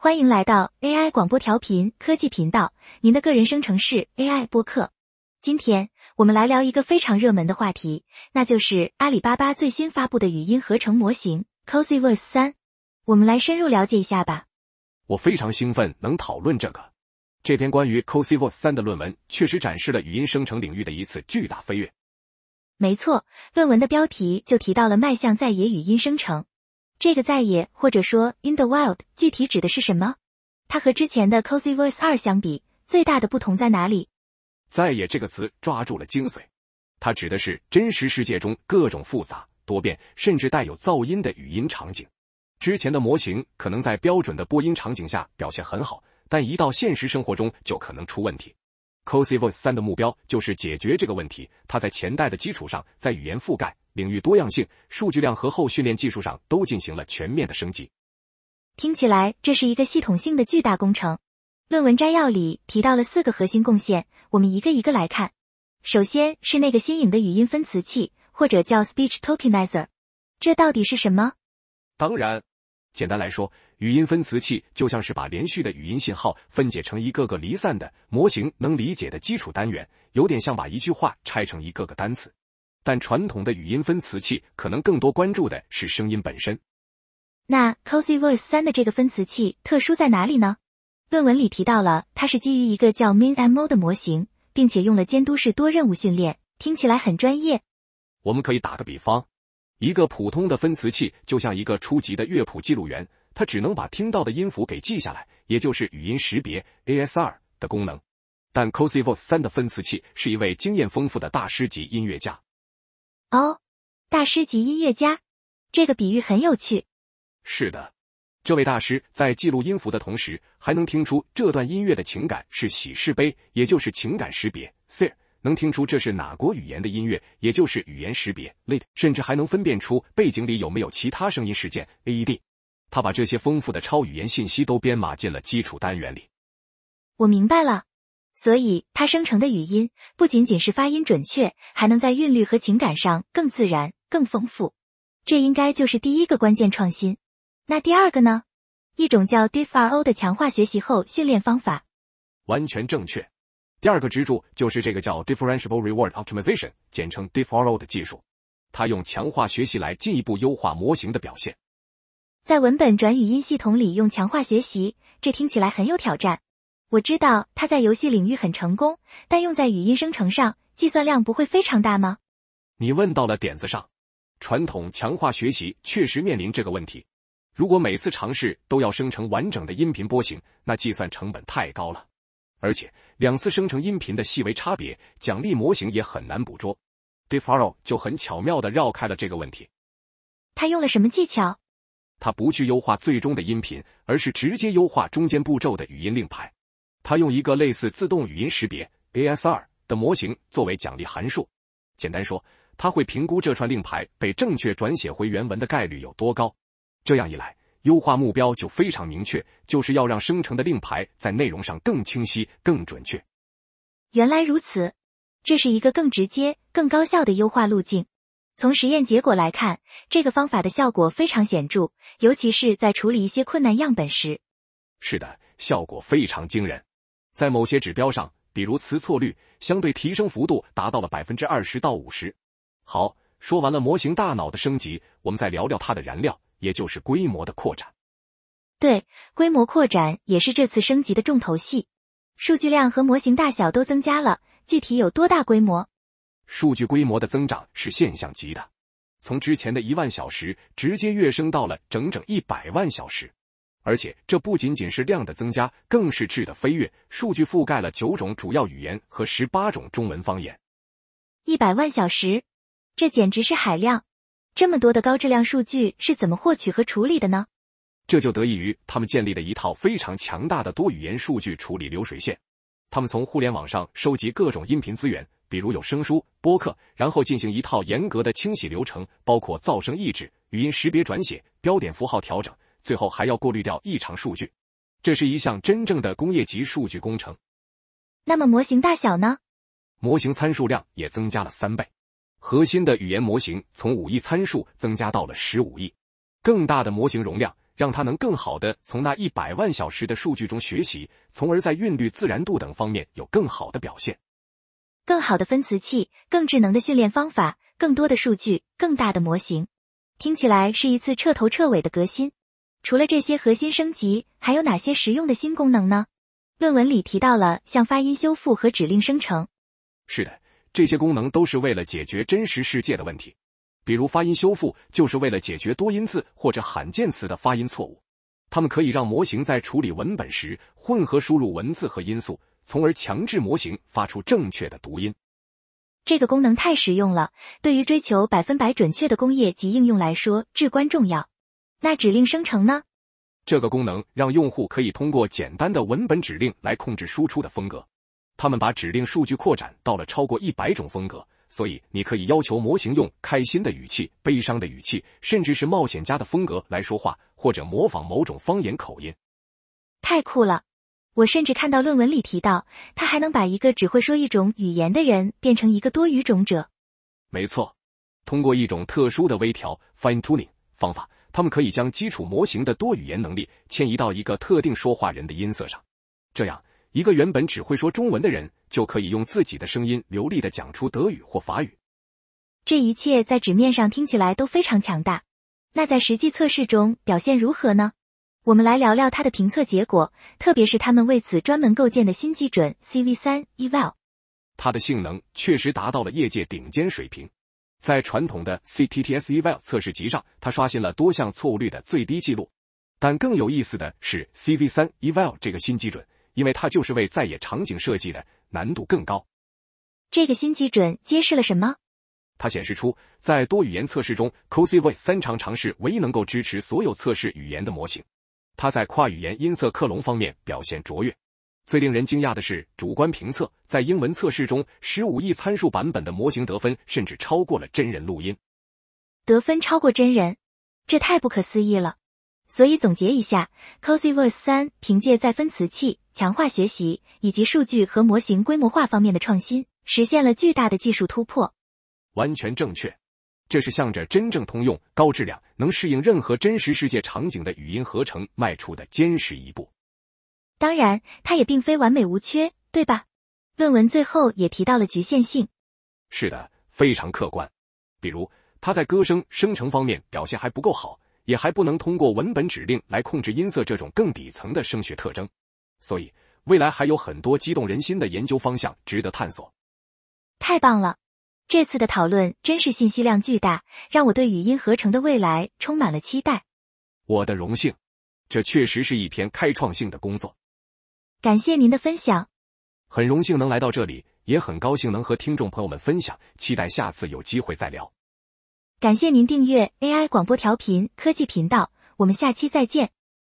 欢迎来到 AI 广播调频科技频道，您的个人生成式 AI 播客。今天我们来聊一个非常热门的话题，那就是阿里巴巴最新发布的语音合成模型 Cozy Voice 3。我们来深入了解一下吧。 我非常兴奋能讨论这个。这篇关于 Cozy Voice 3的论文确实展示了语音生成领域的一次巨大飞跃。 没错，论文的标题就提到了迈向在野语音生成。这个在野或者说 in the wild 具体指的是什么？它和之前的 Cozy Voice 2相比，最大的不同在哪里？ 在野这个词抓住了精髓，它指的是真实世界中各种复杂、多变，甚至带有噪音的语音场景。之前的模型可能在标准的播音场景下表现很好，但一到现实生活中就可能出问题。Cozy Voice 3的目标就是解决这个问题，它在前代的基础上，在语言覆盖、领域多样性、数据量和后训练技术上都进行了全面的升级。 听起来这是一个系统性的巨大工程。论文摘要里提到了4个核心贡献，我们一个一个来看。首先是那个新颖的语音分词器，或者叫 Speech Tokenizer。这到底是什么？ 当然，简单来说，语音分词器就像是把连续的语音信号分解成一个个离散的模型能理解的基础单元，有点像把一句话拆成一个个单词。但传统的语音分词器可能更多关注的是声音本身。 那 Cozy Voice 3的这个分词器特殊在哪里呢？论文里提到了它是基于一个叫 MinMO 的模型，并且用了监督式多任务训练，听起来很专业。 我们可以打个比方，一个普通的分词器就像一个初级的乐谱记录员，它只能把听到的音符给记下来，也就是语音识别 ASR 的功能。但 Cozy Voice 3的分词器是一位经验丰富的大师级音乐家。 哦，大师级音乐家，这个比喻很有趣。 是的，这位大师在记录音符的同时，还能听出这段音乐的情感是喜是悲，也就是情感识别 SIR， 能听出这是哪国语言的音乐，也就是语言识别 LID， 甚至还能分辨出背景里有没有其他声音事件 AED。他把这些丰富的超语言信息都编码进了基础单元里。 我明白了。所以它生成的语音不仅仅是发音准确，还能在韵律和情感上更自然、更丰富。这应该就是第一个关键创新。那第二个呢？一种叫 DeepRO 的强化学习后训练方法。 完全正确。第二个支柱就是这个叫 Differentiable Reward Optimization， 简称 DeepRO 的技术。它用强化学习来进一步优化模型的表现。 在文本转语音系统里用强化学习，这听起来很有挑战。我知道它在游戏领域很成功，但用在语音生成上，计算量不会非常大吗？ 你问到了点子上。传统强化学习确实面临这个问题。如果每次尝试都要生成完整的音频波形，那计算成本太高了。而且2次生成音频的细微差别，奖励模型也很难捕捉。DeepRO 就很巧妙地绕开了这个问题。 他用了什么技巧？ 他不去优化最终的音频，而是直接优化中间步骤的语音令牌。他用一个类似自动语音识别 ASR 的模型作为奖励函数。简单说，他会评估这串令牌被正确转写回原文的概率有多高。这样一来，优化目标就非常明确，就是要让生成的令牌在内容上更清晰、更准确。 原来如此，这是一个更直接、更高效的优化路径。从实验结果来看，这个方法的效果非常显著，尤其是在处理一些困难样本时。 是的，效果非常惊人。在某些指标上，比如词错率，相对提升幅度达到了 20% 到 50%。好，说完了模型大脑的升级，我们再聊聊它的燃料，也就是规模的扩展。 对，规模扩展也是这次升级的重头戏。数据量和模型大小都增加了，具体有多大规模？ 数据规模的增长是现象级的，从之前的1万小时直接跃升到了整整100万小时。而且这不仅仅是量的增加，更是质的飞跃，数据覆盖了9种主要语言和18种中文方言。 100万小时，这简直是海量。这么多的高质量数据是怎么获取和处理的呢？ 这就得益于他们建立了一套非常强大的多语言数据处理流水线。他们从互联网上收集各种音频资源，比如有声书、播客，然后进行一套严格的清洗流程，包括噪声抑制、语音识别转写、标点符号调整，最后还要过滤掉异常数据。这是一项真正的工业级数据工程。 那么模型大小呢？ 模型参数量也增加了3倍。核心的语言模型从5亿参数增加到了15亿。更大的模型容量让它能更好地从那100万小时的数据中学习，从而在韵律、自然度等方面有更好的表现。 更好的分词器，更智能的训练方法，更多的数据，更大的模型。听起来是一次彻头彻尾的革新。除了这些核心升级，还有哪些实用的新功能呢？论文里提到了像发音修复和指令生成。 是的，这些功能都是为了解决真实世界的问题。比如发音修复就是为了解决多音字或者罕见词的发音错误。它们可以让模型在处理文本时混合输入文字和音素，从而强制模型发出正确的读音。 这个功能太实用了，对于追求100%准确的工业及应用来说至关重要。那指令生成呢？ 这个功能让用户可以通过简单的文本指令来控制输出的风格。他们把指令数据扩展到了超过100种风格，所以你可以要求模型用开心的语气、悲伤的语气，甚至是冒险家的风格来说话，或者模仿某种方言口音。 太酷了！我甚至看到论文里提到，它还能把一个只会说一种语言的人变成一个多语种者。 没错，通过一种特殊的微调 fine tuning 方法，他们可以将基础模型的多语言能力迁移到一个特定说话人的音色上。这样，一个原本只会说中文的人就可以用自己的声音流利地讲出德语或法语。 这一切在纸面上听起来都非常强大，那在实际测试中表现如何呢？我们来聊聊它的评测结果，特别是他们为此专门构建的新基准 CV3 eval。 它的性能确实达到了业界顶尖水平。在传统的 CTTS eval 测试集上，它刷新了多项错误率的最低记录。但更有意思的是 CV3 eval 这个新基准，因为它就是为在野场景设计的，难度更高。 这个新基准揭示了什么？ 它显示出，在多语言测试中 Cozy Voice 3常是唯一能够支持所有测试语言的模型。它在跨语言音色克隆方面表现卓越。最令人惊讶的是，主观评测在英文测试中，15亿参数版本的模型得分甚至超过了真人录音。 得分超过真人，这太不可思议了。所以总结一下 ，Cozy Voice 3凭借在分词器、强化学习以及数据和模型规模化方面的创新，实现了巨大的技术突破。 完全正确。这是向着真正通用、高质量、能适应任何真实世界场景的语音合成迈出的坚实一步。 当然，它也并非完美无缺，对吧？论文最后也提到了局限性。 是的，非常客观。比如，它在歌声生成方面表现还不够好，也还不能通过文本指令来控制音色这种更底层的声学特征。所以，未来还有很多激动人心的研究方向值得探索。 太棒了！这次的讨论真是信息量巨大，让我对语音合成的未来充满了期待。 我的荣幸，这确实是一篇开创性的工作。 感谢您的分享。 很荣幸能来到这里，也很高兴能和听众朋友们分享，期待下次有机会再聊。 感谢您订阅 AI 广播调频科技频道，我们下期再见。